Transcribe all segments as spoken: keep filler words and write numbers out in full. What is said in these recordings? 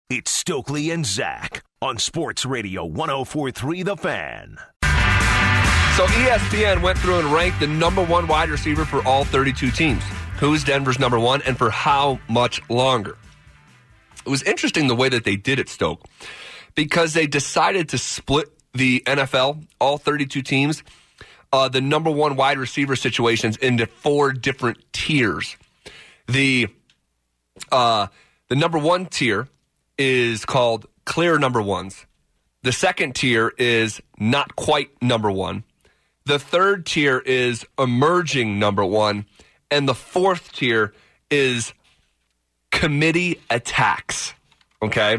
It's Stokely and Zach on Sports Radio one oh four point three The Fan. So E S P N went through and ranked the number one wide receiver for all thirty-two teams. Who's Denver's number one and for how much longer? It was interesting the way that they did it, Stoke, because they decided to split the N F L, all thirty-two teams, uh, the number one wide receiver situations into four different tiers. The uh, the number one tier is called clear number ones. The second tier is not quite number one. The third tier is emerging number one. And the fourth tier is committee attacks. Okay?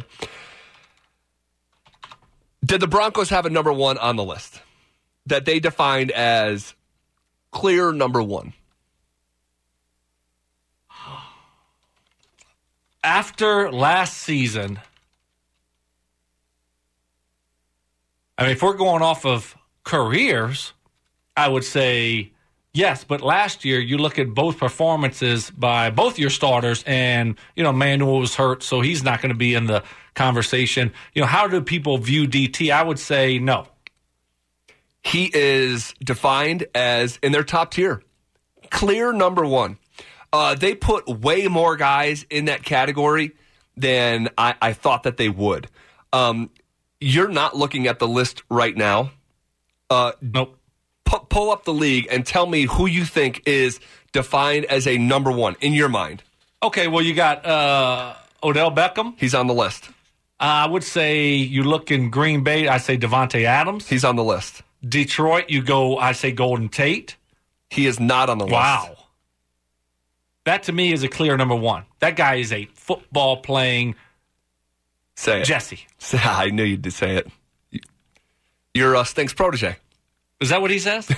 Did the Broncos have a number one on the list that they defined as clear number one? After last season, I mean, if we're going off of careers, I would say yes. But last year, you look at both performances by both your starters, and, you know, Manuel was hurt, so he's not going to be in the conversation. You know, how do people view D T? I would say no. He is defined as in their top tier. Clear number one. Uh, they put way more guys in that category than I, I thought that they would. Um, you're not looking at the list right now. Uh, nope. Pu- pull up the league and tell me who you think is defined as a number one in your mind. Okay, well, you got uh, Odell Beckham. He's on the list. Uh, I would say you look in Green Bay, I say Devontae Adams. He's on the list. Detroit, you go, I say Golden Tate. He is not on the list. Wow. That, to me, is a clear number one. That guy is a football-playing say it. Jesse. I knew you'd say it. You're uh, Stink's protege. Is that what he says?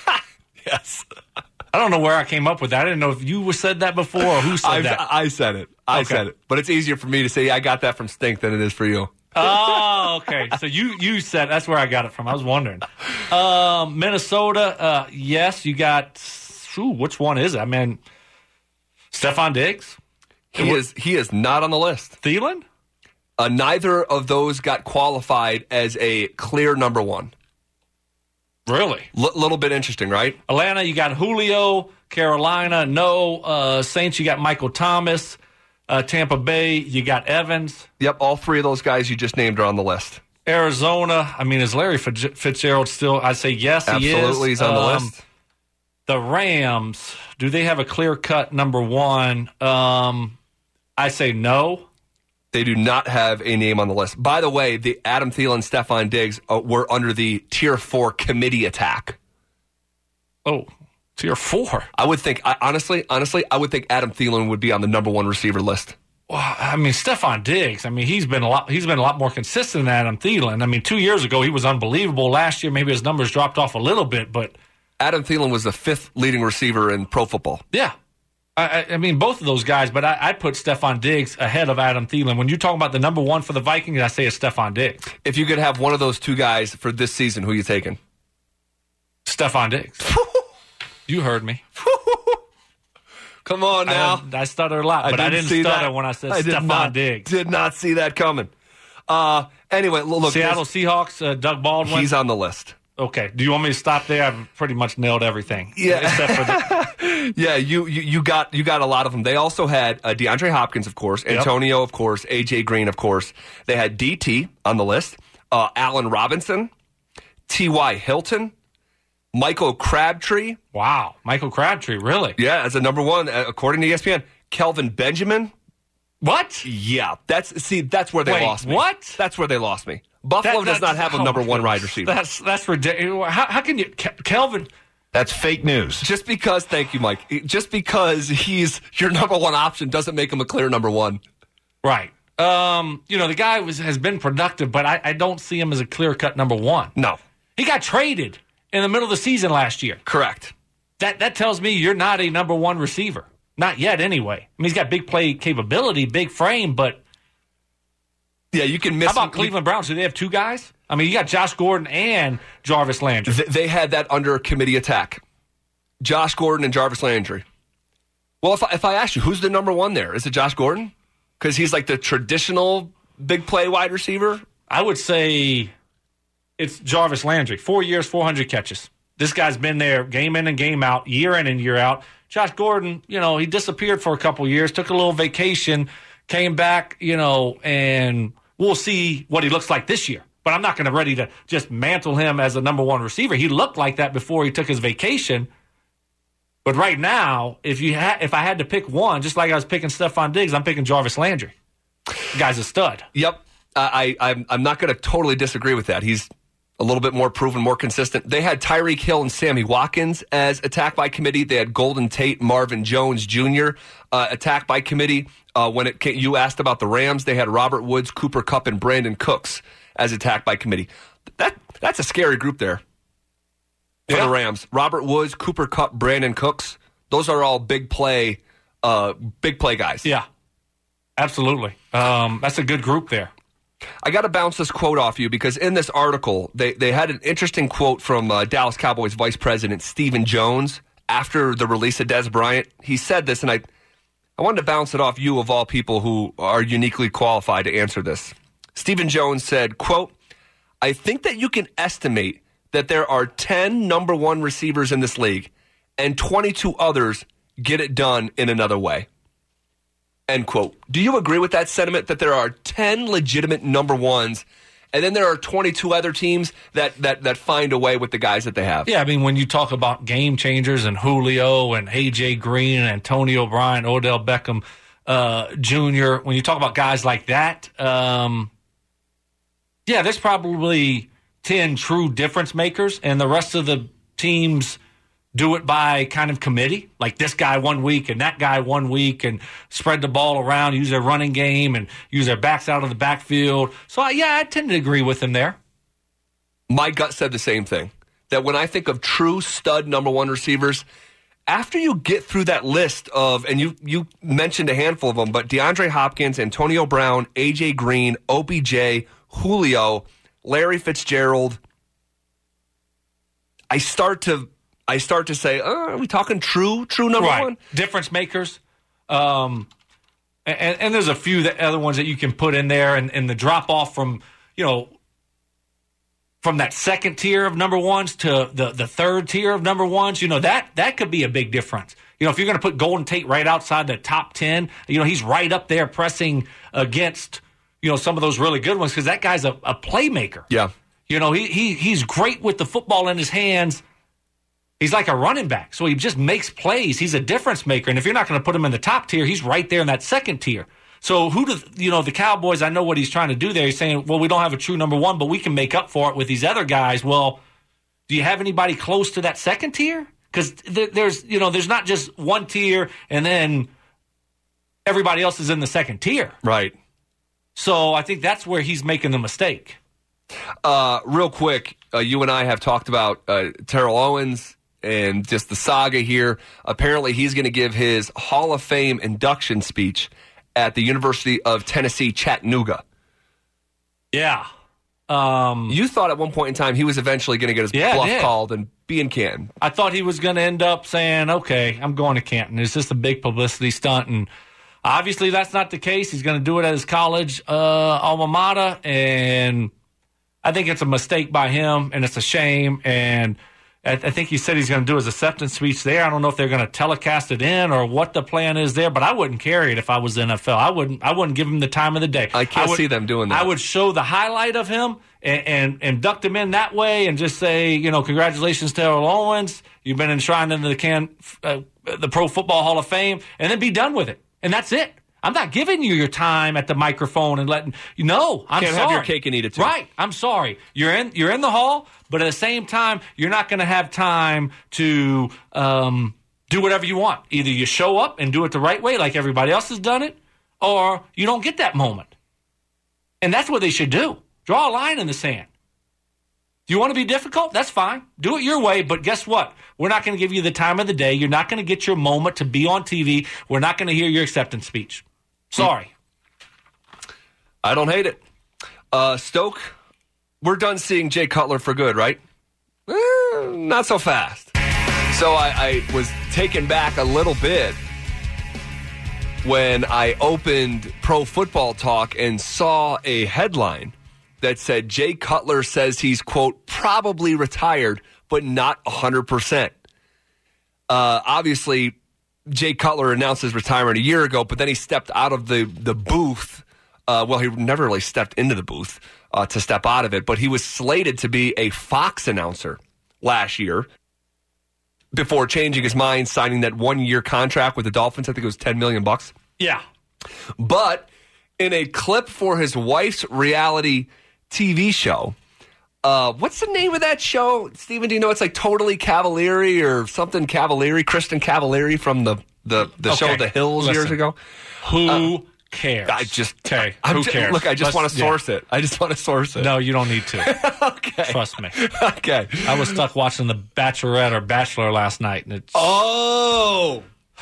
Yes. I don't know where I came up with that. I didn't know if you said that before or who said I've, that. I said it. I okay. said it. But it's easier for me to say I got that from Stink than it is for you. Oh, okay. So you, you said, that's where I got it from. I was wondering. Um, Minnesota, uh, yes, you got, ooh, which one is it? I mean, Stephon Diggs? He is he is not on the list. Thielen? Uh, neither of those got qualified as a clear number one. Really? L- little bit interesting, right? Atlanta, you got Julio. Carolina, no. Uh, Saints, you got Michael Thomas. Uh, Tampa Bay, you got Evans. Yep, all three of those guys you just named are on the list. Arizona, I mean, is Larry Fitzgerald still? I'd say yes, he is. Absolutely, he's on the um, list. The Rams, do they have a clear-cut number one? Um, I say no. They do not have a name on the list. By the way, the Adam Thielen, Stephon Diggs uh, were under the Tier four committee attack. Oh, Tier four? I would think, I, honestly, honestly, I would think Adam Thielen would be on the number one receiver list. Well, I mean, Stephon Diggs, I mean, he's been a lot he's been a lot more consistent than Adam Thielen. I mean, two years ago, he was unbelievable. Last year, maybe his numbers dropped off a little bit, but Adam Thielen was the fifth leading receiver in pro football. Yeah. I, I mean, both of those guys, but I, I put Stephon Diggs ahead of Adam Thielen. When you talk about the number one for the Vikings, I say it's Stephon Diggs. If you could have one of those two guys for this season, who are you taking? Stephon Diggs. You heard me. Come on now. I, I stuttered a lot, but I didn't, I didn't stutter that. when I said I Stephon not, Diggs. Did not see that coming. Uh, anyway, look. Seattle Seahawks, uh, Doug Baldwin. He's on the list. Okay. Do you want me to stop there? I've pretty much nailed everything. Yeah. Except for the- yeah, you, you you got you got a lot of them. They also had uh, DeAndre Hopkins, of course, Antonio, yep. of course, A J Green, of course. They had D T on the list, uh, Allen Robinson, T Y Hilton, Michael Crabtree. Wow, Michael Crabtree, really? Yeah, as a number one, according to E S P N. Kelvin Benjamin. What? Yeah, that's see, that's where they Wait, lost me. What? That's where they lost me. Buffalo that, does not have a oh number one wide receiver. That's that's ridiculous. How, how can you, Ke- Kelvin? That's fake news. Just because, thank you, Mike. Just because he's your number one option doesn't make him a clear number one. Right. Um, you know, the guy was has been productive, but I, I don't see him as a clear-cut number one. No. He got traded in the middle of the season last year. Correct. That that tells me you're not a number one receiver. Not yet, anyway. I mean, he's got big play capability, big frame, but... Yeah, you can miss... How about Cleveland Browns? Do they have two guys? I mean, you got Josh Gordon and Jarvis Landry. Th- they had that under committee attack. Josh Gordon and Jarvis Landry. Well, if I, if I ask you, who's the number one there? Is it Josh Gordon? Because he's like the traditional big play wide receiver? I would say it's Jarvis Landry. Four years, four hundred catches. This guy's been there game in and game out, year in and year out. Josh Gordon, you know, he disappeared for a couple years, took a little vacation, came back, you know, and we'll see what he looks like this year. But I'm not going to ready to just mantle him as a number one receiver. He looked like that before he took his vacation. But right now, if you ha- if I had to pick one, just like I was picking Stephon Diggs, I'm picking Jarvis Landry. The guy's a stud. Yep. I, I, I'm, I'm not going to totally disagree with that. He's a little bit more proven, more consistent. They had Tyreek Hill and Sammy Watkins as attack by committee. They had Golden Tate, Marvin Jones Junior Uh, attack by committee. Uh, when it came, you asked about the Rams, they had Robert Woods, Cooper Kupp, and Brandon Cooks as attack by committee. That That's a scary group there for yeah. the Rams. Robert Woods, Cooper Kupp, Brandon Cooks. Those are all big play, uh, big play guys. Yeah, absolutely. Um, that's a good group there. I got to bounce this quote off you because in this article, they, they had an interesting quote from uh, Dallas Cowboys Vice President Stephen Jones after the release of Dez Bryant. He said this, and I, I wanted to bounce it off you of all people who are uniquely qualified to answer this. Stephen Jones said, quote, I think that you can estimate that there are ten number one receivers in this league and twenty-two others get it done in another way. End quote. Do you agree with that sentiment that there are ten legitimate number ones and then there are twenty-two other teams that, that, that find a way with the guys that they have? Yeah, I mean, when you talk about game changers and Julio and A J Green and Antonio Brown, Odell Beckham uh, Junior, when you talk about guys like that, um, yeah, there's probably ten true difference makers, and the rest of the teams do it by kind of committee, like this guy one week and that guy one week, and spread the ball around, use their running game, and use their backs out of the backfield. So, yeah, I tend to agree with him there. My gut said the same thing, that when I think of true stud number one receivers, after you get through that list of, and you, you mentioned a handful of them, but DeAndre Hopkins, Antonio Brown, A J Green, O B J, Julio, Larry Fitzgerald, I start to I start to say, oh, are we talking true, true number right. one? Difference makers. Um, and, and there's a few that, other ones that you can put in there, and, and the drop off from, you know, from that second tier of number ones to the, the third tier of number ones, you know, that that could be a big difference. You know, if you're going to put Golden Tate right outside the top ten, you know, he's right up there pressing against, you know, some of those really good ones because that guy's a, a playmaker. Yeah. You know, he he he's great with the football in his hands. He's like a running back, so he just makes plays. He's a difference maker, and if you're not going to put him in the top tier, he's right there in that second tier. So who do you know? The Cowboys, I know what he's trying to do there. He's saying, well, we don't have a true number one, but we can make up for it with these other guys. Well, do you have anybody close to that second tier? Because th- there's, you know, there's not just one tier and then everybody else is in the second tier. Right. So I think that's where he's making the mistake. Uh, real quick, uh, you and I have talked about uh, Terrell Owens and just the saga here. Apparently, he's going to give his Hall of Fame induction speech at the University of Tennessee, Chattanooga. Yeah. Um, you thought at one point in time he was eventually going to get his yeah, bluff called and be in Canton. I thought he was going to end up saying, okay, I'm going to Canton. It's just a big publicity stunt. And obviously that's not the case. He's going to do it at his college uh, alma mater. And I think it's a mistake by him, and it's a shame. And I, I think he said he's going to do his acceptance speech there. I don't know if they're going to telecast it in or what the plan is there, but I wouldn't carry it if I was the N F L. I wouldn't. I wouldn't give him the time of the day. I can't I would, see them doing that. I would show the highlight of him and, and induct him in that way, and just say, you know, congratulations, Terrell Owens. You've been enshrined into the can uh, the Pro Football Hall of Fame, and then be done with it. And that's it. I'm not giving you your time at the microphone and letting you know. I'm Can't sorry. have your cake and eat it too. Right. I'm sorry. You're in. You're in the hall, but at the same time, you're not going to have time to um, do whatever you want. Either you show up and do it the right way, like everybody else has done it, or you don't get that moment. And that's what they should do. Draw a line in the sand. Do you want to be difficult? That's fine. Do it your way, but guess what? We're not going to give you the time of the day. You're not going to get your moment to be on T V. We're not going to hear your acceptance speech. Sorry. I don't hate it. Uh, Stoke, we're done seeing Jay Cutler for good, right? Eh, not so fast. So I, I was taken back a little bit when I opened Pro Football Talk and saw a headline that said Jay Cutler says he's, quote, probably retired, but not one hundred percent. Uh, obviously, Jay Cutler announced his retirement a year ago, but then he stepped out of the, the booth. Uh, well, he never really stepped into the booth uh, to step out of it, but he was slated to be a Fox announcer last year before changing his mind, signing that one-year contract with the Dolphins. I think it was ten million bucks. Yeah. But in a clip for his wife's reality T V show, uh, what's the name of that show? Steven, do you know? It's like Totally Cavalieri or something Cavalieri, Kristen Cavalieri from the, the, the Okay. show The Hills Listen, years ago. Who Uh, cares? I just, okay. I'm Who just- cares? Look, I just Let's- want to yeah. source it. I just want to source it. No, you don't need to. Okay. Trust me. Okay. I was stuck watching The Bachelorette or Bachelor last night, and it's Oh,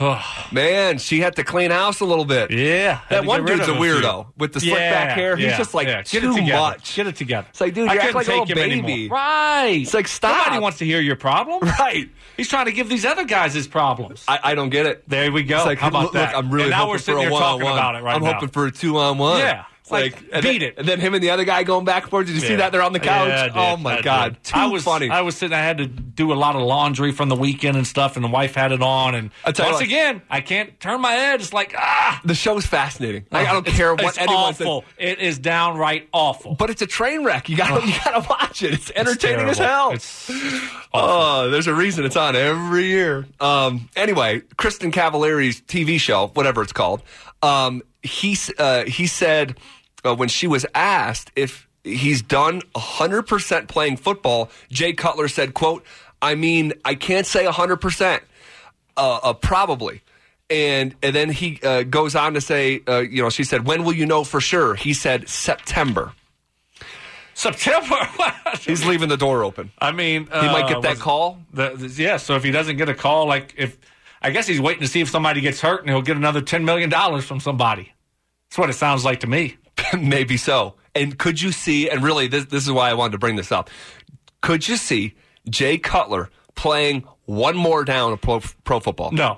man, she had to clean house a little bit. yeah. had That to one get rid dude's a of few. weirdo with the slick Yeah, back hair. He's yeah, just like yeah. Get too it together. much. Get it together. It's like, dude, I you act couldn't like a take little him baby. anymore. Right. It's like, stop. Nobody wants to hear your problem. Right. He's trying to give these other guys his problems. I, I don't get it. There we go. It's like, How about look, that? I'm really and now hoping we're for sitting a here one-on-one. talking about it right I'm now. hoping for a two-on-one. Yeah. It's like, and beat then, it. And then him and the other guy going back and forth. Did you see Yeah. that? They're on the couch. Yeah, I did. Oh, my I God. did. Too I was, funny. I was sitting, I had to do a lot of laundry from the weekend and stuff, and the wife had it on. And I'll tell you once what. again, I can't turn my head. It's like, ah. The show's fascinating. Like, I don't It's- care what it's anyone says. awful. It is downright awful. But it's a train wreck. You got to you gotta watch it. It's entertaining It's as hell. terrible. It's Oh, there's a reason it's on every year. Um, anyway, Kristen Cavalieri's T V show, whatever it's called, um, he, s- uh, he said uh, when she was asked if he's done one hundred percent playing football, Jay Cutler said, quote, I mean, I can't say one hundred percent, uh, uh, probably. And and then he uh, goes on to say, uh, you know, she said, when will you know for sure? He said, September. September. He's leaving the door open. I mean, He might get uh, that was- call. The, the, yeah, so if he doesn't get a call, like if I guess he's waiting to see if somebody gets hurt, and he'll get another ten million dollars from somebody. That's what it sounds like to me. Maybe so. And could you see, and really this, this is why I wanted to bring this up, could you see Jay Cutler playing one more down of pro, pro football? No.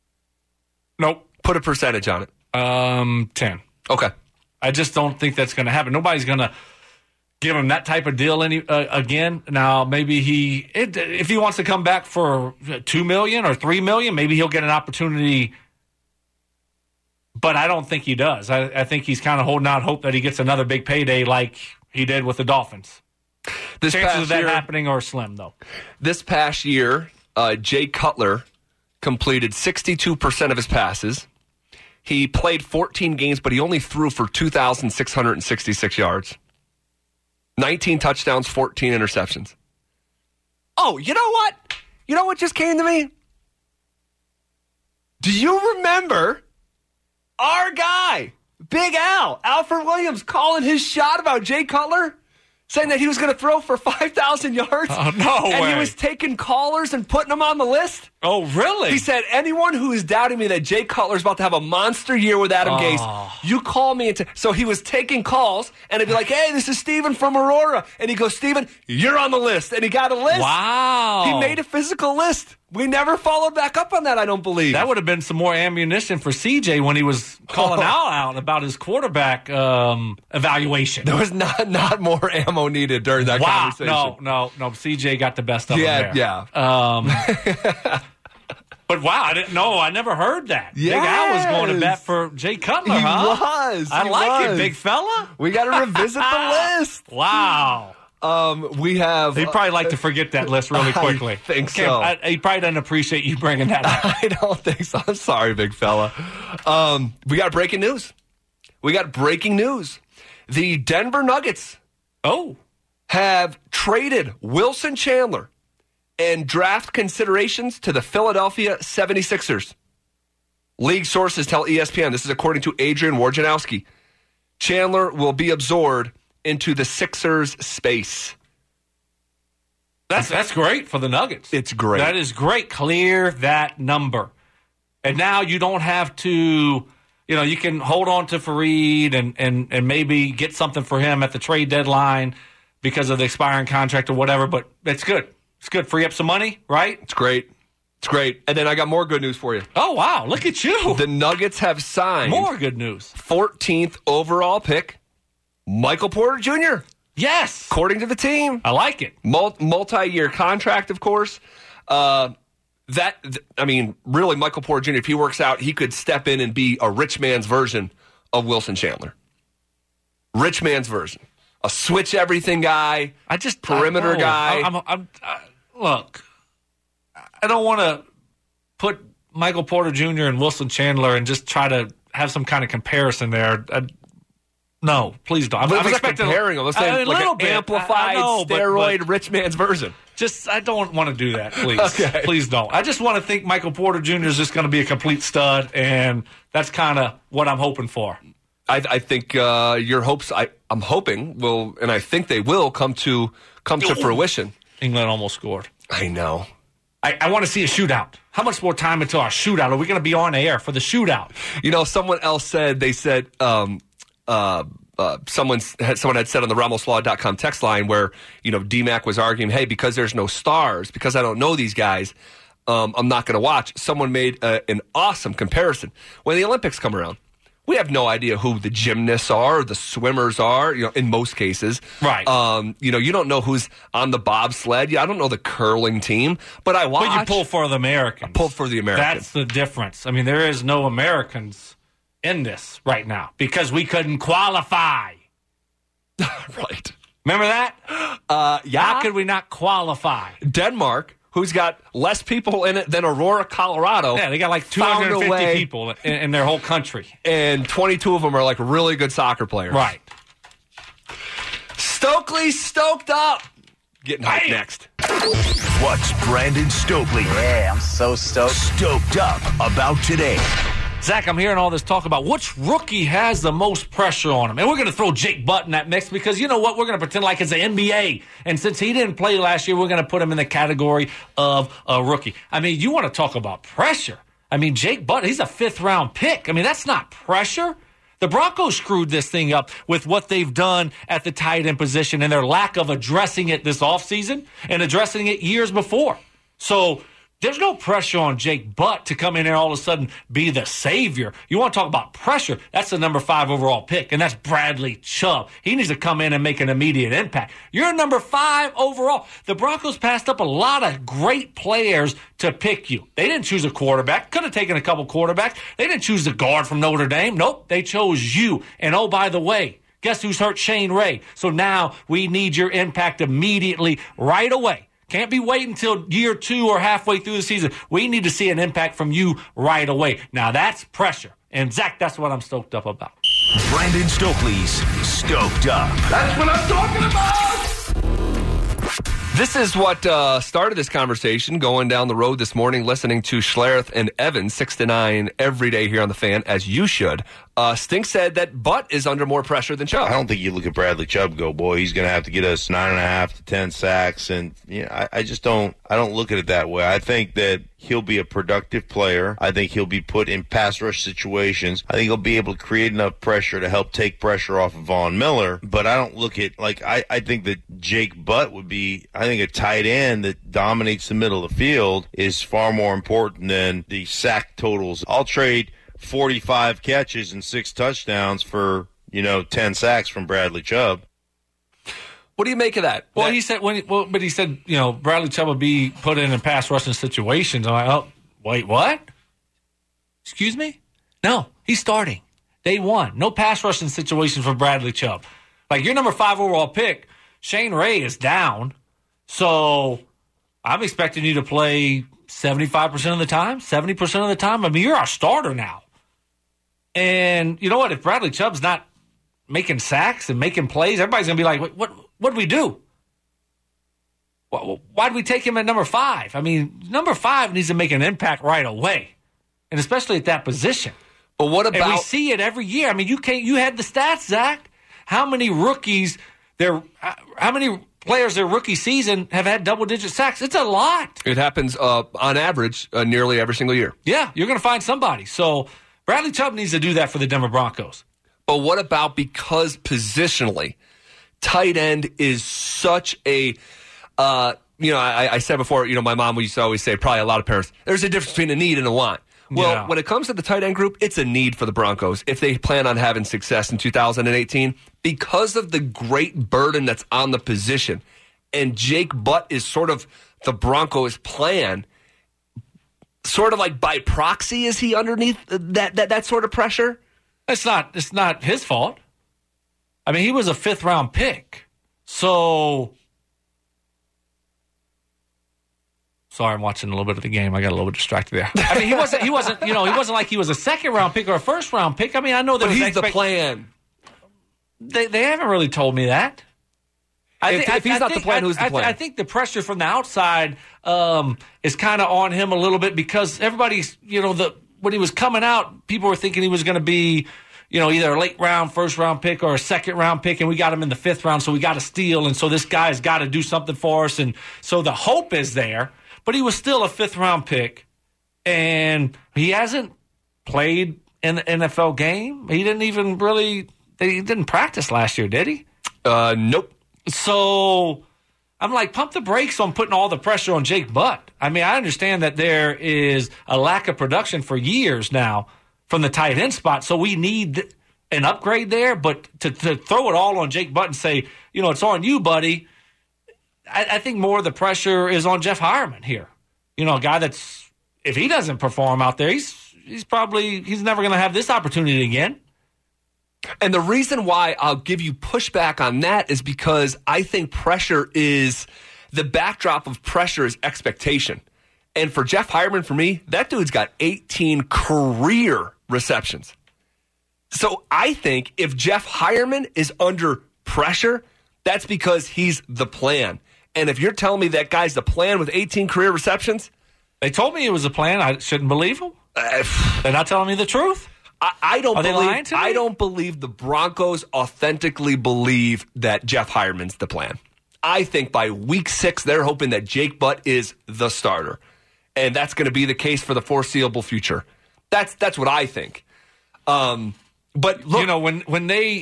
Nope. Put a percentage on it. Um, ten. Okay. I just don't think that's going to happen. Nobody's going to give him that type of deal any uh, again. Now, maybe he, it, if he wants to come back for two million or three million, maybe he'll get an opportunity. But I don't think he does. I, I think he's kind of holding out hope that he gets another big payday like he did with the Dolphins. This Chances past of that year, happening are slim, though. This past year, uh, Jay Cutler completed sixty-two percent of his passes. He played fourteen games, but he only threw for two thousand six hundred sixty-six yards. nineteen touchdowns, fourteen interceptions. Oh, you know what? You know what just came to me? Do you remember our guy, Big Al, Alfred Williams, calling his shot about Jay Cutler? Saying that he was going to throw for five thousand yards? Oh, no And way. he was taking callers and putting them on the list? Oh, really? He said, anyone who is doubting me that Jay Cutler's about to have a monster year with Adam Oh. Gase, you call me. Into, so he was taking calls, and he'd be like, hey, this is Steven from Aurora. And he'd go, Steven, you're on the list. And he got a list. Wow. He made a physical list. We never followed back up on that, I don't believe. That would have been some more ammunition for C J when he was calling Oh. Al out about his quarterback um, evaluation. there was not, not more ammo needed during that Wow. conversation. No, no, no. C J got the best of Yeah, him there. yeah. Um, but wow, I didn't know. I never heard that. Big Al was going to bat Yes. for Jay Cutler, He huh? was. I He like was. it, big fella. We got to revisit the list. Wow. Um, we have. He'd probably like to forget that list really I quickly. think Can't- so. I, he probably doesn't appreciate you bringing that up. I don't think so. I'm sorry, big fella. Um, we got breaking news. We got breaking news. The Denver Nuggets Oh. have traded Wilson Chandler and draft considerations to the Philadelphia seventy-sixers. League sources tell E S P N, this is according to Adrian Wojnarowski, Chandler will be absorbed into the Sixers' space. That's that's great for the Nuggets. It's great. That is great. Clear that number. And now you don't have to, you know, you can hold on to Fareed and, and, and maybe get something for him at the trade deadline because of the expiring contract or whatever, but it's good. It's good. Free up some money, right? It's great. It's great. And then I got more good news for you. Oh, wow. Look at you. The Nuggets have signed More good news. fourteenth overall pick, Michael Porter Junior Yes. According to the team. I like it. Mul- multi-year contract, of course. Uh, that, th- I mean, really, Michael Porter Junior, if he works out, he could step in and be a rich man's version of Wilson Chandler. Rich man's version. A switch everything guy. I just perimeter I, oh, guy. I'm, I'm, I'm, I, look, I don't want to put Michael Porter Junior and Wilson Chandler and just try to have some kind of comparison there. I, no, please don't. I'm, I'm, I'm not expecting comparing them. I'm saying a, a like little an bit. amplified I, I know, steroid but, but rich man's version. Just I don't want to do that, please. Okay. Please don't. I just want to think Michael Porter Junior is just going to be a complete stud, and that's kind of what I'm hoping for. I, I think uh, your hopes. I, I'm hoping will, and I think they will come to come to fruition. England almost scored. I know. I, I want to see a shootout. How much more time until our shootout? Are we going to be on air for the shootout? You know, someone else said they said um, uh, uh, someone had someone had said on the Ramos Law dot com text line where you know D Mac was arguing, hey, because there's no stars, because I don't know these guys, um, I'm not going to watch. Someone made a, an awesome comparison when the Olympics come around. We have no idea who the gymnasts are, or the swimmers are, you know, in most cases. Right. Um, you know, you don't know who's on the bobsled. I don't know the curling team, but I watch. But you pull for the Americans. I pull for the Americans. That's the difference. I mean, there is no Americans in this right now because we couldn't qualify. Right. Remember that? Uh, yeah. How could we not qualify? Denmark, who's got less people in it than Aurora, Colorado. Yeah, they got like two hundred fifty people in, in their whole country. And twenty-two of them are like really good soccer players. Right. Stokely stoked up. Getting hyped Hey. next. What's Brandon Stokely Yeah, I'm so stoked. stoked up about today? Zach, I'm hearing all this talk about which rookie has the most pressure on him. And we're going to throw Jake Butt in that mix because you know what? We're going to pretend like it's the N B A. And since he didn't play last year, we're going to put him in the category of a rookie. I mean, you want to talk about pressure. I mean, Jake Butt, he's a fifth-round pick. I mean, that's not pressure. The Broncos screwed this thing up with what they've done at the tight end position and their lack of addressing it this offseason and addressing it years before. So there's no pressure on Jake Butt to come in and all of a sudden be the savior. You want to talk about pressure? That's the number five overall pick, and that's Bradley Chubb. He needs to come in and make an immediate impact. You're number five overall. The Broncos passed up a lot of great players to pick you. They didn't choose a quarterback. Could have taken a couple quarterbacks. They didn't choose the guard from Notre Dame. Nope, they chose you. And oh, by the way, guess who's hurt? Shane Ray. So now we need your impact immediately, right away. Can't be waiting until year two or halfway through the season. We need to see an impact from you right away. Now, that's pressure. And, Zach, that's what I'm stoked up about. Brandon Stokely's Stoked Up. That's what I'm talking about. This is what uh, started this conversation going down the road this morning, listening to Schlereth and Evans, six to nine, every day here on The Fan, as you should. Uh, Stink said that Butt is under more pressure than Chubb. I don't think you look at Bradley Chubb and go, boy, he's going to have to get us nine and a half to ten sacks. And you know, I, I just don't, I don't look at it that way. I think that he'll be a productive player. I think he'll be put in pass rush situations. I think he'll be able to create enough pressure to help take pressure off of Von Miller. But I don't look at, like, I, I think that Jake Butt would be, I think a tight end that dominates the middle of the field is far more important than the sack totals. I'll trade forty-five catches and six touchdowns for, you know, ten sacks from Bradley Chubb. What do you make of that? Well, that, he said, when, well, but he said, you know, Bradley Chubb would be put in in pass rushing situations. I'm like, oh, wait, what? Excuse me? No, he's starting. Day one. No pass rushing situations for Bradley Chubb. Like, your number five overall pick, Shane Ray is down. So I'm expecting you to play seventy-five percent of the time, seventy percent of the time. I mean, you're our starter now. And you know what? If Bradley Chubb's not making sacks and making plays, everybody's going to be like, what, what, what did we do? Why did we take him at number five? I mean, number five needs to make an impact right away, and especially at that position. But what about? And we see it every year. I mean, you can't. You had the stats, Zach. How many rookies? Their how many players their rookie season have had double-digit sacks? It's a lot. It happens uh, on average uh, nearly every single year. Yeah, you're going to find somebody. So Bradley Chubb needs to do that for the Denver Broncos. But what about because positionally, tight end is such a uh, you know, I, I said before, you know, my mom used to always say, probably a lot of parents, there's a difference between a need and a want. Well, yeah. when it comes to the tight end group, it's a need for the Broncos if they plan on having success in two thousand eighteen because of the great burden that's on the position. And Jake Butt is sort of the Broncos' plan. Sort of like by proxy, is he underneath that that, that sort of pressure? It's not, it's not his fault. I mean, he was a fifth-round pick. So... Sorry, I'm watching a little bit of the game. I got a little bit distracted there. I mean, he wasn't. He wasn't. You know, he wasn't like he was a second round pick or a first round pick. I mean, I know that but he's expect- the plan. They they haven't really told me that. I if, think, if he's I, not I think, the plan, I, who's the I, plan? I think the pressure from the outside um, is kind of on him a little bit because everybody's. You know, the when he was coming out, people were thinking he was going to be. You know, either a late round, first round pick or a second round pick, and we got him in the fifth round, so we got to steal, and so this guy's got to do something for us, and so the hope is there. But he was still a fifth-round pick, and he hasn't played in the N F L game. He didn't even really – he didn't practice last year, did he? Uh, nope. So I'm like, pump the brakes on putting all the pressure on Jake Butt. I mean, I understand that there is a lack of production for years now from the tight end spot, so we need an upgrade there. But to, to throw it all on Jake Butt and say, you know, it's on you, buddy – I, I think more of the pressure is on Jeff Hireman here. You know, a guy that's, if he doesn't perform out there, he's he's probably, he's never going to have this opportunity again. And the reason why I'll give you pushback on that is because I think pressure is, the backdrop of pressure is expectation. And for Jeff Hireman, for me, that dude's got eighteen career receptions. So I think if Jeff Hireman is under pressure, that's because he's the plan. And if you're telling me that guy's the plan with eighteen career receptions, they told me it was a plan. I shouldn't believe them. Uh, They're not telling me the truth. I, I don't. Are believe, they lying to me? I don't believe the Broncos authentically believe that Jeff Hireman's the plan. I think by week six they're hoping that Jake Butt is the starter, and that's going to be the case for the foreseeable future. That's that's what I think. Um, but look, you know, when when they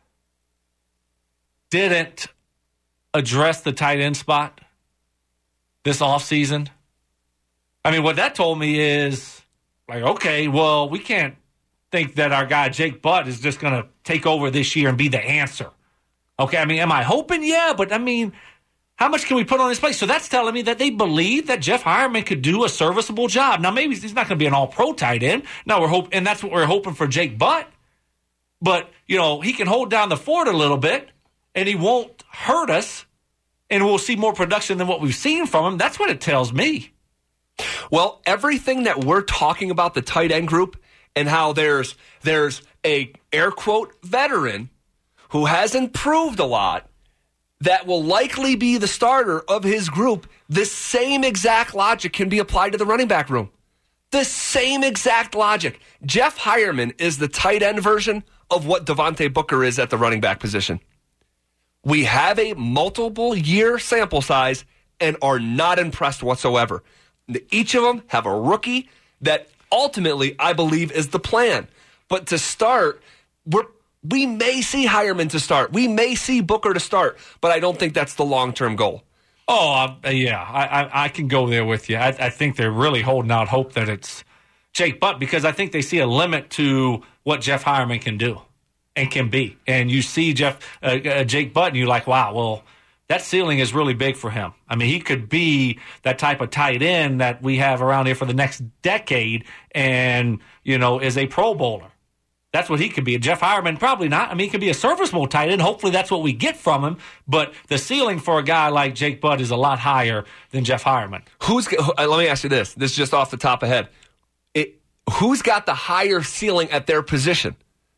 didn't address the tight end spot this offseason, I mean, what that told me is, like, okay, well, we can't think that our guy Jake Butt is just going to take over this year and be the answer. Okay, I mean, am I hoping? Yeah, but I mean, how much can we put on his plate? So that's telling me that they believe that Jeff Hireman could do a serviceable job. Now, maybe he's not going to be an all-pro tight end. Now, we're hoping, and that's what we're hoping for Jake Butt. But, you know, he can hold down the fort a little bit, and he won't hurt us, and we'll see more production than what we've seen from him. That's what it tells me. Well, everything that we're talking about, the tight end group, and how there's there's a air quote veteran who has improved a lot that will likely be the starter of his group, the same exact logic can be applied to the running back room. The same exact logic. Jeff Hireman is the tight end version of what Devontae Booker is at the running back position. We have a multiple year sample size and are not impressed whatsoever. Each of them have a rookie that ultimately I believe is the plan. But to start, we're, we may see Hireman to start. We may see Booker to start, but I don't think that's the long-term goal. Oh, uh, yeah, I, I, I can go there with you. I, I think they're really holding out hope that it's Jake Butt because I think they see a limit to what Jeff Hireman can do and can be. And you see Jeff uh, uh, Jake Butt, and you're like, wow, well, that ceiling is really big for him. I mean, he could be that type of tight end that we have around here for the next decade and, you know, is a Pro Bowler. That's what he could be. Jeff Hireman, probably not. I mean, he could be a serviceable tight end. Hopefully that's what we get from him. But the ceiling for a guy like Jake Butt is a lot higher than Jeff Hireman. Who's? Let me ask you this. This is just off the top of head. It, who's got the higher ceiling at their position?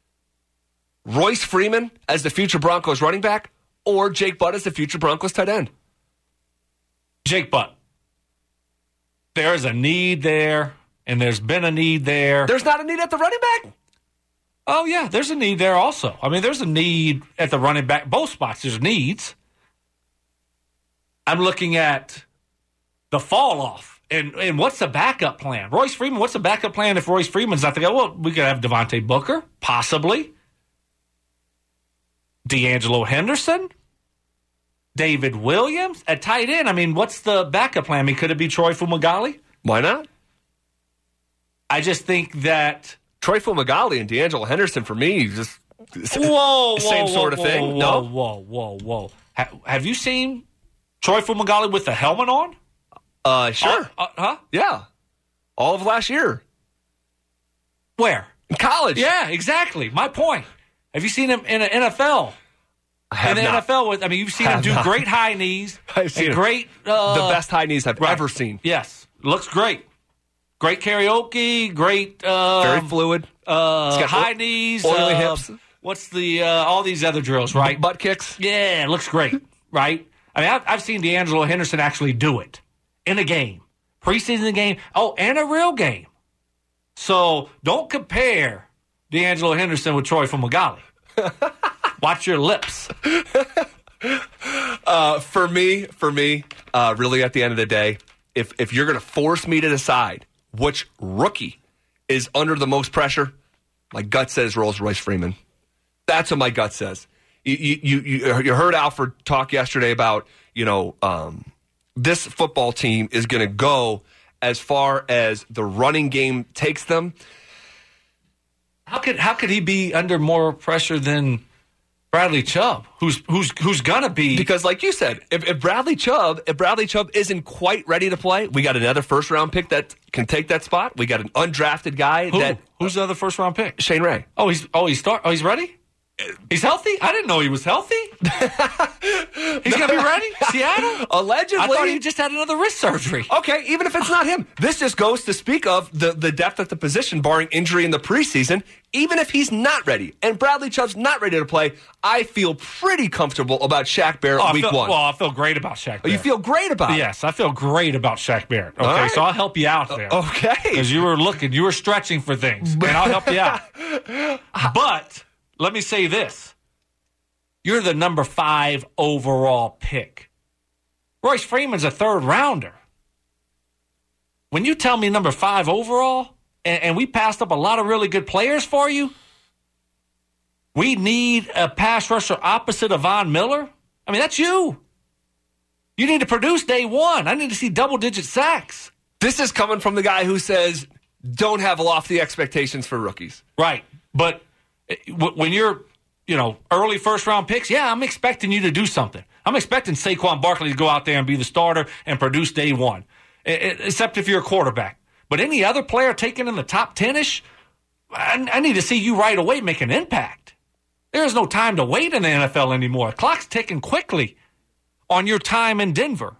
Royce Freeman as the future Broncos running back or Jake Butt as the future Broncos tight end? Jake Butt. There's a need there, and there's been a need there. There's not a need at the running back? Oh, yeah, there's a need there also. I mean, there's a need at the running back. Both spots, there's needs. I'm looking at the fall-off. And and what's the backup plan? Royce Freeman, what's the backup plan if Royce Freeman's not there? Well, we could have Devontae Booker, possibly. D'Angelo Henderson. David Williams at tight end. I mean, what's the backup plan? I mean, could it be Troy Fumagalli? Why not? I just think that Troy Fumagalli and D'Angelo Henderson, for me, just whoa, same whoa, sort whoa, of thing. Whoa, no? whoa, whoa, whoa. Ha- have you seen Troy Fumagalli with the helmet on? Uh, sure. Uh, uh, huh? Yeah. All of last year. Where? In college. Yeah, exactly. My point. Have you seen him in the N F L? I have in the not. N F L, with I mean, you've seen Have him do not. great high knees. I've seen and it. great. Uh, The best high knees I've right. ever seen. Yes, looks great. Great karaoke. Great. Uh, Very fluid. Uh, got high o- knees. oily uh, hips. What's the uh, all these other drills? Right. Butt kicks. Yeah, it looks great. Right. I mean, I've, I've seen D'Angelo Henderson actually do it in a game, preseason game. Oh, and a real game. So don't compare D'Angelo Henderson with Troy Fumagalli. Watch your lips. Uh, for me, for me, uh, really at the end of the day, if if you're going to force me to decide which rookie is under the most pressure, my gut says Rolls-Royce Freeman. That's what my gut says. You you you, you heard Alfred talk yesterday about, you know, um, this football team is going to go as far as the running game takes them. How could how could he be under more pressure than Bradley Chubb, who's who's who's gonna be? Because, like you said, if, if Bradley Chubb, if Bradley Chubb isn't quite ready to play, we got another first round pick that can take that spot. We got an undrafted guy Who? that Who's the other first round pick? Shane Ray. Oh, he's oh he's start. Oh, he's ready. He's healthy. I didn't know he was healthy. He's gonna be ready. Seattle. Allegedly, I thought he just had another wrist surgery. Okay, even if it's not him, this just goes to speak of the, the depth at the position, barring injury in the preseason. Even if he's not ready and Bradley Chubb's not ready to play, I feel pretty comfortable about Shaq Barrett Oh, week I feel, one. Well, I feel great about Shaq Barrett. Oh, you feel great about it? Yes, I feel great about Shaq Barrett. Okay, right. so I'll help you out there. Okay. Because you were looking, you were stretching for things, and I'll help you out. But let me say this. You're the number five overall pick. Royce Freeman's a third rounder. When you tell me number five overall, and, and we passed up a lot of really good players for you, we need a pass rusher opposite of Von Miller. I mean, that's you. You need to produce day one. I need to see double-digit sacks. This is coming from the guy who says, don't have lofty expectations for rookies. Right. But when you're, you know, early first-round picks, yeah, I'm expecting you to do something. I'm expecting Saquon Barkley to go out there and be the starter and produce day one, except if you're a quarterback. But any other player taken in the top ten-ish, I, I need to see you right away make an impact. There is no time to wait in the N F L anymore. The clock's ticking quickly on your time in Denver.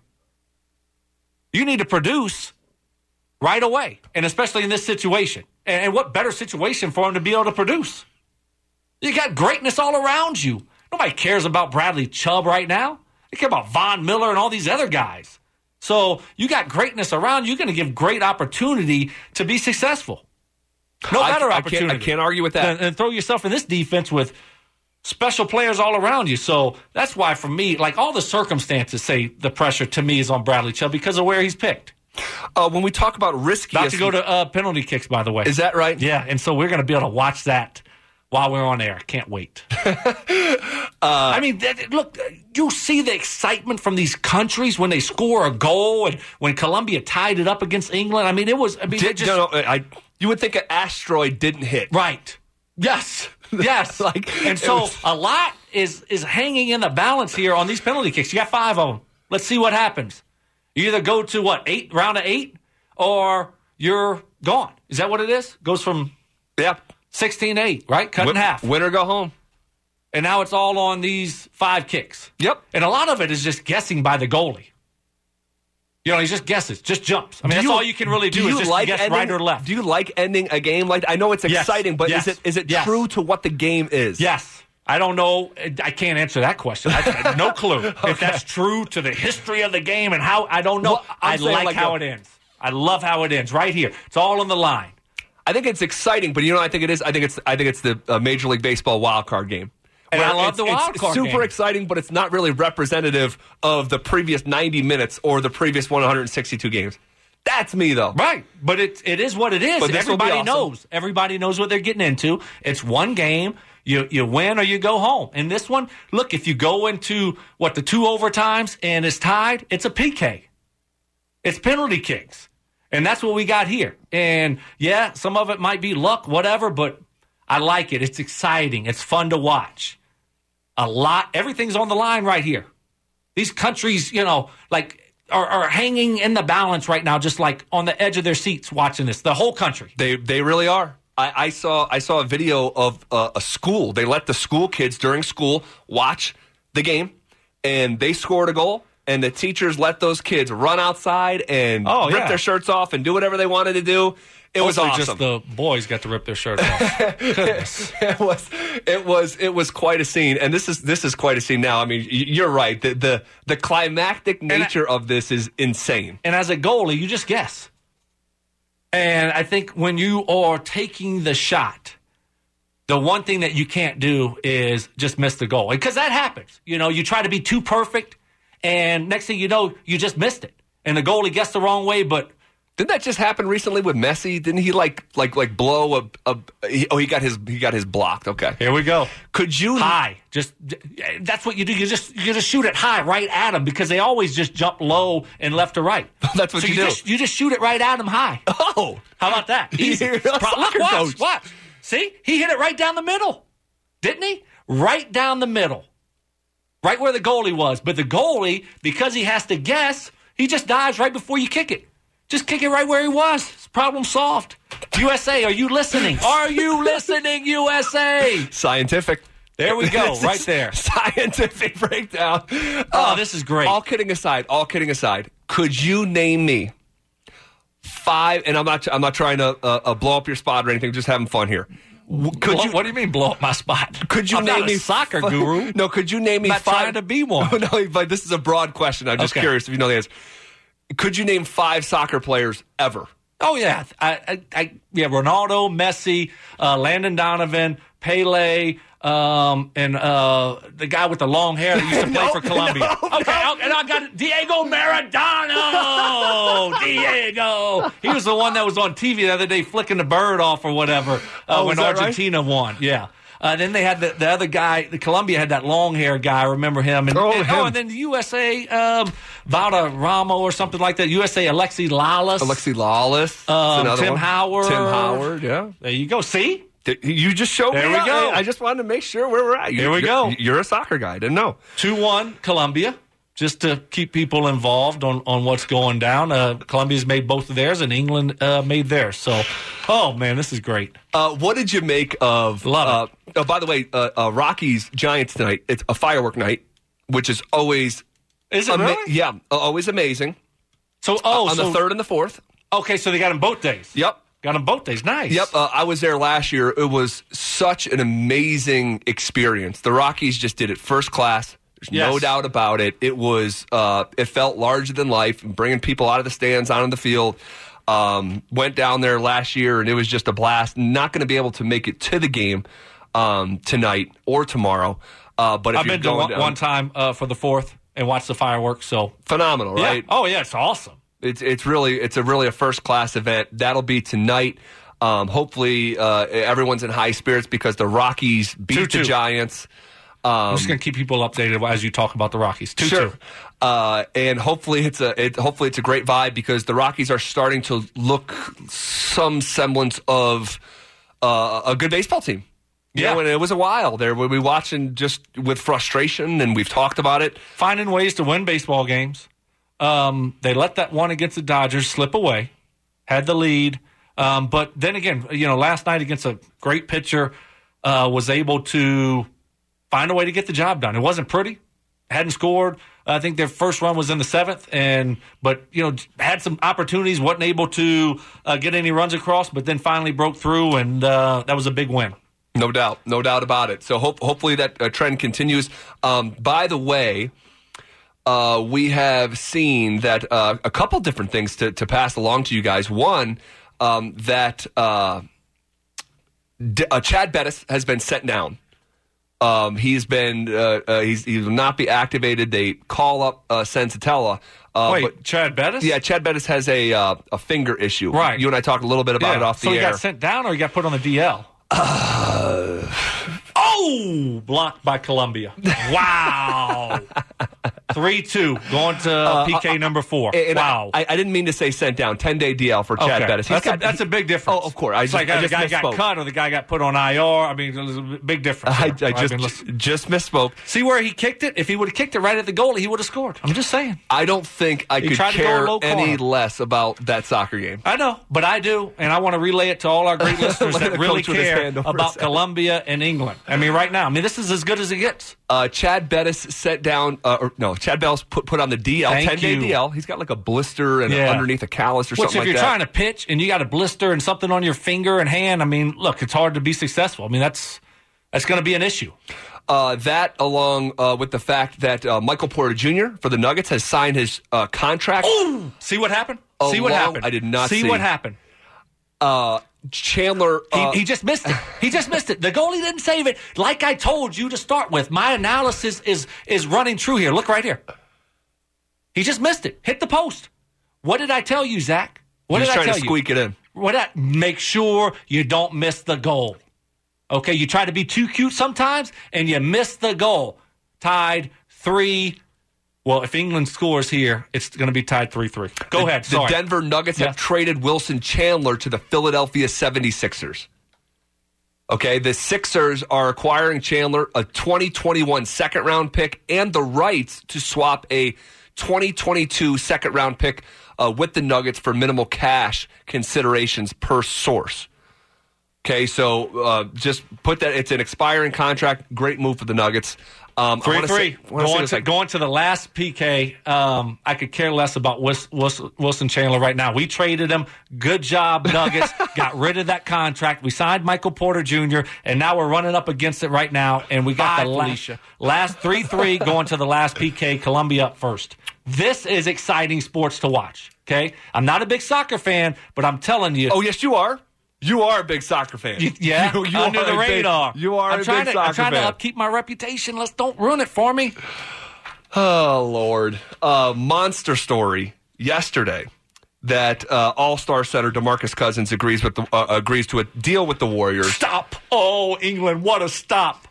You need to produce right away, and especially in this situation. And what better situation for him to be able to produce? You got greatness all around you. Nobody cares about Bradley Chubb right now. They care about Von Miller and all these other guys. So you got greatness around you. You're going to give great opportunity to be successful. No I, better I opportunity. Can't, I can't argue with that. And, and throw yourself in this defense with special players all around you. So that's why, for me, like all the circumstances say the pressure to me is on Bradley Chubb because of where he's picked. Uh, when we talk about riskiest... About to go to uh, penalty kicks, by the way. Is that right? Yeah, and so we're going to be able to watch that while we're on air. Can't wait. uh, I mean, th- look, you see the excitement from these countries when they score a goal, and when Colombia tied it up against England. I mean, it was. I mean, Did, it just, no, no, I, you would think an asteroid didn't hit. right? Yes, yes. Like, and it so was- a lot is is hanging in the balance here on these penalty kicks. You got five of them. Let's see what happens. You either go to what eight round of eight, or you're gone. Is that what it is? Goes from Yeah. sixteen eight, right? Cut Win, in half. Win or go home. And now it's all on these five kicks. Yep. And a lot of it is just guessing by the goalie. You know, he just guesses, just jumps. I mean, Do that's you- all you can really do, do is you just like guess ending, right or left. Do you like ending a game like I know it's Yes. exciting, but Yes. is it is it Yes. true to what the game is? Yes. I don't know. I can't answer that question. I have no clue if that's true to the history of the game and how. I don't know. Well, I'm I saying like, like how the- it ends. I love how it ends right here. It's all on the line. I think it's exciting, but you know what I think it is? I think it's I think it's the uh, Major League Baseball wild card game. And Where I love it's, the wild it's card super game. exciting, but it's not really representative of the previous ninety minutes or the previous one hundred sixty-two games. That's me, though. Right. But it, it is what it is. But this will be Everybody awesome. knows. Everybody knows what they're getting into. It's one game. You you win or you go home. And this one, look, if you go into, what, the two overtimes and it's tied, it's a P K. It's penalty kicks. And that's what we got here. And, yeah, some of it might be luck, whatever, but I like it. It's exciting. It's fun to watch. A lot. Everything's on the line right here. These countries, you know, like are, are hanging in the balance right now, just like on the edge of their seats watching this. The whole country. They they really are. I, I saw I saw a video of uh, a school. They let the school kids during school watch the game, and they scored a goal. And the teachers let those kids run outside and oh, rip yeah. their shirts off and do whatever they wanted to do. It was Hopefully awesome. Just the boys got to rip their shirts off. Goodness. it was it was it was quite a scene, and this is this is quite a scene now. I mean, you're right. The the, the climactic nature I, of this is insane. And as a goalie, you just guess. And I think when you are taking the shot, the one thing that you can't do is just miss the goal, because that happens. You know, you try to be too perfect, and next thing you know, you just missed it, and the goalie gets the wrong way, but. Didn't that just happen recently with Messi? Didn't he like like like blow a, a he, oh he got his he got his blocked. Okay, here we go. Could you high? Just that's what you do. You just you just shoot it high right at them, because they always just jump low and left to right. That's what so you, you do. Just, you just shoot it right at them high. Oh, how about that? Easy. You're a Pro- soccer Look, watch, coach. watch. See, he hit it right down the middle, didn't he? Right down the middle, right where the goalie was. But the goalie, because he has to guess, he just dives right before you kick it. Just kick it right where he was. Problem solved. U S A, are you listening? Are you listening, U S A? Scientific. There we go, right there. Scientific breakdown. Oh, uh, this is great. All kidding aside, all kidding aside, could you name me five? And I'm not, I'm not trying to uh, uh, blow up your spot or anything. Just having fun here. Could blow, you? What do you mean blow up my spot? Could you I'm name not me a soccer f- guru? No. Could you name me I'm not five? trying to be one. Oh, no, but this is a broad question. I'm just Okay. curious if you know the answer. Could you name five soccer players ever? Oh yeah, I, I, I yeah, Ronaldo, Messi, uh, Landon Donovan, Pele, um, and uh, the guy with the long hair that used to play no, for Colombia. No, okay, no. and I got it. Diego Maradona. Diego, he was the one that was on T V the other day flicking the bird off or whatever uh, Oh, when is that Argentina won. Yeah. Uh, then they had the, the other guy. The Colombia had that long hair guy. I remember him. And, Oh, and, him. oh, and then the U S A, um, Valderrama or something like that. U S A, Alexi Lalas. Alexi Lawless. Um, That's another Tim one. Howard. Tim Howard, yeah. There you go. See? You just showed There me. we out. go. I just wanted to make sure where we're at. Here we You're- go. You're a soccer guy. I didn't know. two one Colombia, just to keep people involved on, on what's going down. Uh, Colombia's made both of theirs, and England uh, made theirs. So, oh, man, this is great. Uh, what did you make of... Love uh, it. Oh, by the way, uh, uh, Rockies Giants tonight. It's a firework night, which is always... Is it ama- really? Yeah, uh, always amazing. So, oh, on so, the third and the fourth. Okay, so they got them both days. Yep. Got them both days. Nice. Yep, uh, I was there last year. It was such an amazing experience. The Rockies just did it first class. There's no Yes. doubt about it. It was. Uh, it felt larger than life, bringing people out of the stands, onto the field. Um, went down there last year, and it was just a blast. Not going to be able to make it to the game um, tonight or tomorrow. Uh, but if I've you're been to going one, down, one time uh, for the fourth and watched the fireworks. So, phenomenal, yeah. right? Oh, yeah, it's awesome. It's it's really it's a really a first class event. That'll be tonight. Um, hopefully, uh, everyone's in high spirits because the Rockies beat two, the two. Giants. I'm just going to keep people updated as you talk about the Rockies. two two Sure. Uh, and hopefully it's a it, hopefully it's a great vibe because the Rockies are starting to look some semblance of uh, a good baseball team. You Yeah. know, and it was a while there. We'll be watching just with frustration, and we've talked about it. Finding ways to win baseball games. Um, they let that one against the Dodgers slip away, had the lead. Um, but then again, you know, last night against a great pitcher, uh, was able to find a way to get the job done. It wasn't pretty, hadn't scored. I think their first run was in the seventh, and but you know had some opportunities, wasn't able to uh, get any runs across, but then finally broke through, and uh, that was a big win. No doubt, no doubt about it. So hope, hopefully that uh, trend continues. Um, by the way, uh, we have seen that uh, a couple different things to, to pass along to you guys. One, um, that uh, D- uh, Chad Bettis has been sent down. Um, he's been uh, uh, he's he will not be activated. They call up uh, Sensatella. Uh, Wait, but, Chad Bettis? yeah, Chad Bettis has a uh, a finger issue. Right. You and I talked a little bit about Yeah. it off so the he air. got sent down, or he got put on the D L? Uh, oh, Oh, blocked by Columbia. Wow. three two, going to Uh, P K number four. And wow. I, I didn't mean to say sent down. ten-day D L for Chad okay. Bettis. That's, got, a, that's a big difference. Oh, of course. I it's just, like I the just guy misspoke. got cut or the guy got put on I R. I mean, there's a big difference. I, there. I just, I mean, just misspoke. See where he kicked it? If he would have kicked it right at the goalie, he would have scored. I'm just saying. I don't think I He could tried to go care low any corner. less about that soccer game. I know, but I do, and I want to relay it to all our great listeners Look at that the really coach with his care hand over his about head. Columbia and England. I mean, right now, I mean, this is as good as it gets. Uh, Chad Bettis sent down, uh, or no, Chad Bettis put, put on the D L, Thank ten-day you. D L. He's got like a blister and Yeah. underneath a callus or Which, something if like you're that. trying to pitch and you got a blister and something on your finger and hand, I mean, look, it's hard to be successful. I mean, that's that's going to be an issue. Uh, that, along uh, with the fact that uh, Michael Porter Junior for the Nuggets has signed his uh, contract. Ooh, see what happened? See what Along- happened? I did not see see. what happened. Uh, Chandler. Uh, He, he just missed it. He just missed it. The goalie didn't save it. Like I told you to start with, my analysis is is running true here. Look right here. He just missed it. Hit the post. What did I tell you, Zach? What he's did I trying tell to you? squeak it in. What I, make sure you don't miss the goal. Okay, you try to be too cute sometimes, and you miss the goal. Tied three. Well, if England scores here, it's going to be tied three three. Go the, ahead. The Sorry. Denver Nuggets Yeah. have traded Wilson Chandler to the Philadelphia seventy-sixers. Okay, the Sixers are acquiring Chandler a twenty twenty-one second-round pick and the rights to swap a twenty twenty-two second-round pick uh, with the Nuggets for minimal cash considerations per source. Okay, so uh, just put that. It's an expiring contract. Great move for the Nuggets. Um, I Three wanna three. say- I wanna say Going this, to like- going to the last P K. Um, I could care less about Wis, Wis, Wilson Chandler right now. We traded him. Good job, Nuggets. Got rid of that contract. We signed Michael Porter Junior and now we're running up against it right now. And we got Bye, the last, Felicia. last three three going to the last P K. Columbia up first. This is exciting sports to watch. Okay, I'm not a big soccer fan, but I'm telling you. Oh, yes, you are. You are a big soccer fan. You- yeah, you, you under are the a big- radar. you are I'm a trying big to, soccer I'm trying fan. to upkeep my reputation. Let's don't ruin it for me. Oh, Lord. Uh, monster story yesterday that uh, All-Star center DeMarcus Cousins agrees with the, uh, agrees to a deal with the Warriors. Stop. Oh, England, what a stop.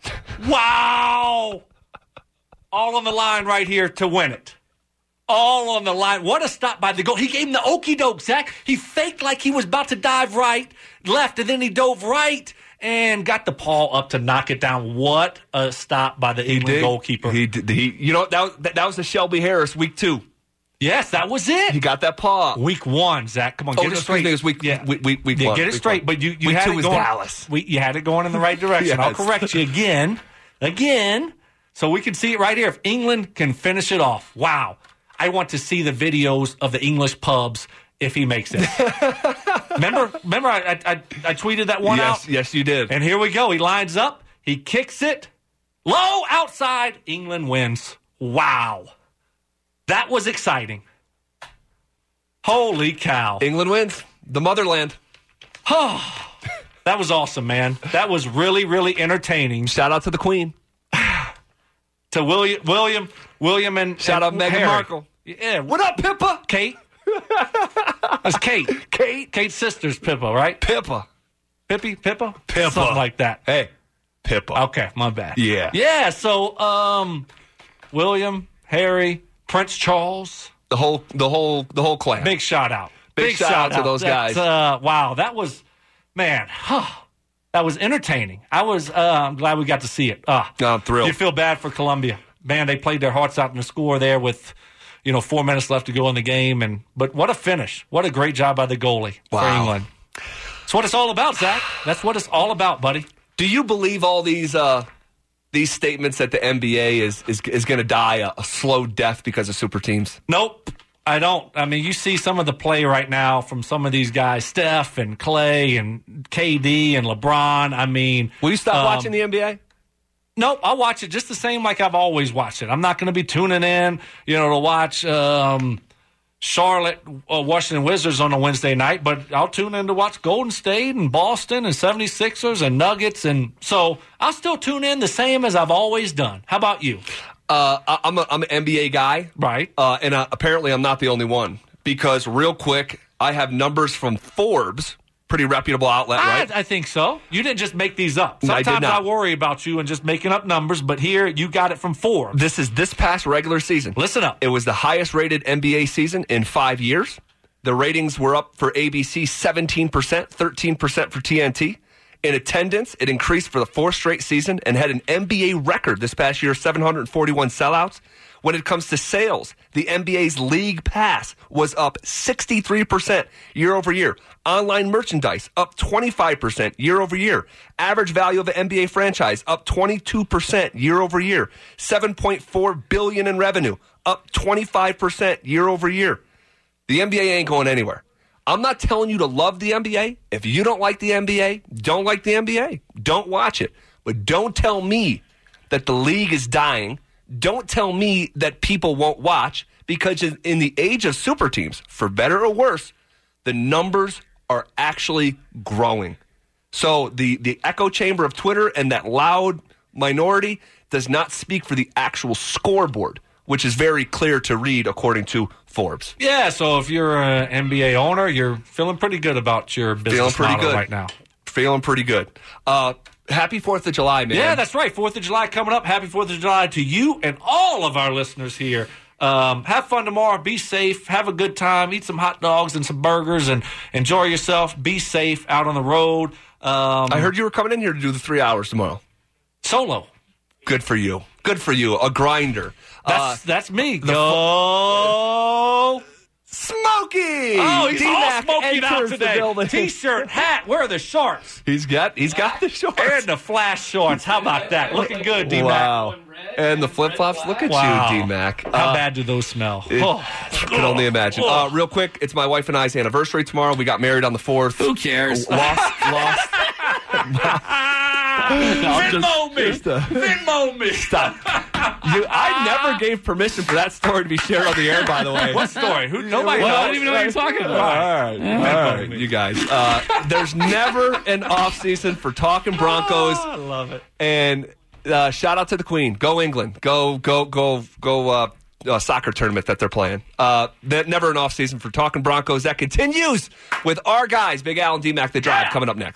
Wow. All on the line right here to win it. All on the line. What a stop by the goal. He gave him the okie doke, Zach. He faked like he was about to dive right, left, and then he dove right and got the paw up to knock it down. What a stop by the England goalkeeper. He did. He, you know, that was, that, that was the Shelby Harris week two. Yes, that was it. He got that paw. Week one, Zach. Come on, Oh, get it no, straight. excuse me, it was week- yeah. week- week- week yeah, one, Get it week straight, one. but you, you Week had two it was going. Dallas. We, you had it going in the right direction. I'll Yes. correct you again, again, so we can see it right here. If England can finish it off, wow! I want to see the videos of the English pubs if he makes it. remember, remember, I, I I tweeted that one Yes, out. yes, you did. And here we go. He lines up. He kicks it low outside. England wins. Wow, that was exciting. Holy cow. England wins. The motherland. That was awesome, man. That was really, really entertaining. Shout out to the Queen. To William, William, William, and Shout and out Meghan Harry. Markle. Yeah, What up, Pippa? Kate? That's Kate. Kate. Kate's sister's Pippa, right? Pippa. Pippy, Pippa, Pippa. something like that. Hey, Pippa. Okay, my bad. Yeah. yeah. So, um, William, Harry, Prince Charles, The whole, the whole, the whole clan. big shout out. Big shout out to those That's, guys. Uh, wow, that was, man, huh, that was entertaining. I was, uh, I'm glad we got to see it. Uh, No, I'm thrilled. You feel bad for Colombia. Man, they played their hearts out in the score there with, you know, four minutes left to go in the game. And but what a finish. What a great job by the goalie for Wow. England. That's what it's all about, Zach. That's what it's all about, buddy. Do you believe all these uh, these statements that the N B A is is, is going to die a, a slow death because of super teams? Nope, I don't. I mean, you see some of the play right now from some of these guys, Steph and Clay and K D and LeBron. I mean, Will you stop um, watching the N B A? Nope, I'll watch it just the same like I've always watched it. I'm not going to be tuning in, you know, to watch um, Charlotte, uh, Washington Wizards on a Wednesday night, but I'll tune in to watch Golden State and Boston and seventy-sixers and Nuggets. And so I'll still tune in the same as I've always done. How about you? Uh, I- I'm, a, I'm an N B A guy. Right. Uh, and uh, apparently I'm not the only one. Because real quick, I have numbers from Forbes Pretty reputable outlet, right? I, I think so. You didn't just make these up. No, I did Sometimes I, not. worry about you and just making up numbers, but here you got it from Forbes. This is this past regular season. Listen up. It was the highest rated N B A season in five years. The ratings were up for A B C seventeen percent, thirteen percent for T N T. In attendance, it increased for the fourth straight season and had an N B A record this past year, seven hundred forty-one sellouts. When it comes to sales, the N B A's League Pass was up sixty-three percent year over year. Online merchandise up twenty-five percent year over year. Average value of an N B A franchise up twenty-two percent year over year. seven point four billion dollars in revenue, up twenty-five percent year over year. The N B A ain't going anywhere. I'm not telling you to love the N B A. If you don't like the N B A, don't like the N B A. Don't watch it. But don't tell me that the league is dying. Don't tell me that people won't watch, because in, in the age of super teams, for better or worse, the numbers are actually growing. So the, the echo chamber of Twitter and that loud minority does not speak for the actual scoreboard, which is very clear to read according to Forbes. Yeah, so if you're an N B A owner, you're feeling pretty good about your business Feeling pretty model good right now. Feeling pretty good. Uh, happy fourth of July, man. Yeah, that's right. fourth of July coming up. Happy fourth of July to you and all of our listeners here. Um, have fun tomorrow. Be safe. Have a good time. Eat some hot dogs and some burgers and enjoy yourself. Be safe out on the road. Um, I heard you were coming in here to do the three hours tomorrow. Solo. Good for you. Good for you. A grinder. That's Uh, that's me. the Go. Smokey! Oh, he's all D-Mac smoking out enters the today. building. T-shirt, hat. Where are the shorts? He's got he's got the shorts. And the flash shorts. How about that? Looking good, D-Mac. Wow. And the flip flops. Look at Wow. you, D-Mac. How Uh, bad do those smell? it- Oh. Can only imagine. Uh, real quick, it's my wife and I's anniversary tomorrow. We got married on the fourth. Who cares? Lost, lost. Venmo me. just, uh, Venmo me. Stop. You, I never gave permission for that story to be shared on the air, by the way. What story? Who? Nobody Well, knows. I don't even know what you're talking All about. right, all right, you guys. Uh, there's never an off season for talking Broncos. I love it. And uh, shout out to the Queen. Go England. Go go go go. Uh, uh, soccer tournament that they're playing. Uh, that never an off season for talking Broncos. That continues with our guys, Big Al and D-Mac. The Drive coming up next.